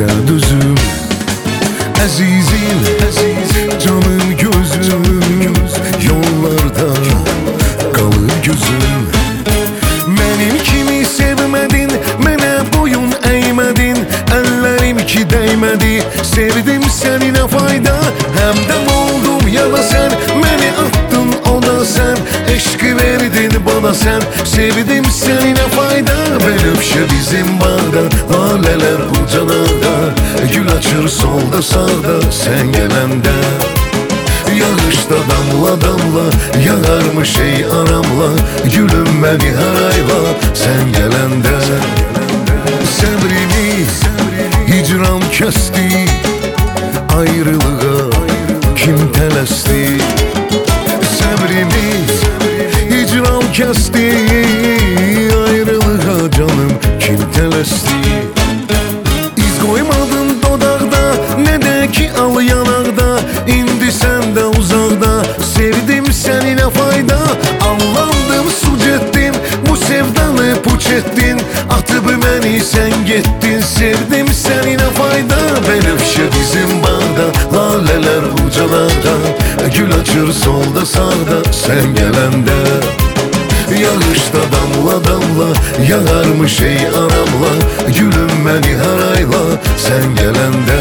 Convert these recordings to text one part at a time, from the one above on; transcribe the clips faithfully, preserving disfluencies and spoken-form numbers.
güzel düzüm. Əzizim, canım gözüm, yollarda qalır gözüm. Mənim kimi sevmədin, mənə boyun əymədin, əllərim ki dəymədi, sevdim səni nə fayda. Həmdən oldum yana sən, məni attın ona sən, eşqi verdin bana sən, sevdim səni nə fayda. Bənövşə bizim bağda, lalələr ucalarda, gül açır solda sağda sən gələndə. Yağışda damla damla, yağarmış ey aramla, gülüm məni harayla sən gələndə. Səbrimi hicran kəsdi, ayrılığa kim tələsdi. Səbrimi hicran kəsdi, ayrılığa canım kim tələsdi. İz qoymadın dodaqda, nə də ki al yanaqda, indi sən də uzaqda, sevdim səni nə fayda. Allandım suc etdim, bu sevdanı puç etdin, atıp məni sən getdin, sevdim səni nə fayda. Bənövşə bizim bağda, lalələr ucalarda, gül açır solda sağda sən gələndə. Yağışda damla damla, yağarmış ey aramla, gülüm məni harayla sən gələndə.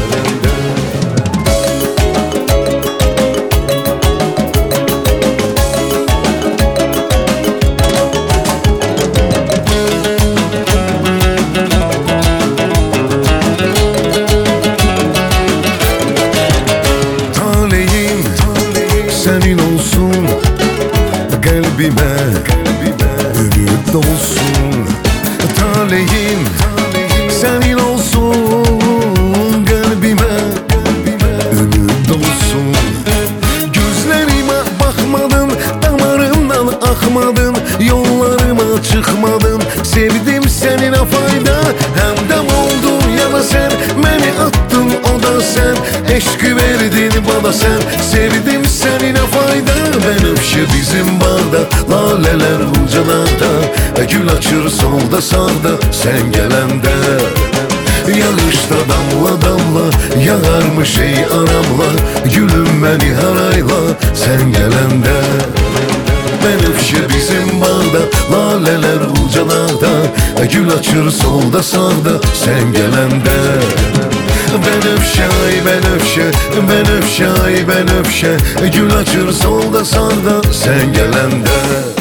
Taleyim sənin olsun, qəlbimə ümid dolsun. Taleyim sənin olsun, qəlbimə ümid dolsun. Gözlərimə baxmadın, damarımdan axmadın, yollarıma çıxmadın, sevdim səni nə fayda. Həmdəm oldum yana sən, məni attın o da sən, eşqi verdin bana sən, sevdim səni nə fayda. Bənövşə bizim bağda, lalələr ucalarda, gül açır solda sağda sən gələndə. Yağışda damla damla, yağarmış ey aramla, gülüm məni harayla sən gələndə. Bənövşə bizim bağda, lalələr ucalarda, gül açır solda sağda sən gələndə. Bənövşə ay bənövşə, bənövşə ay bənövşə, gül açır solda sağda sən gələndə.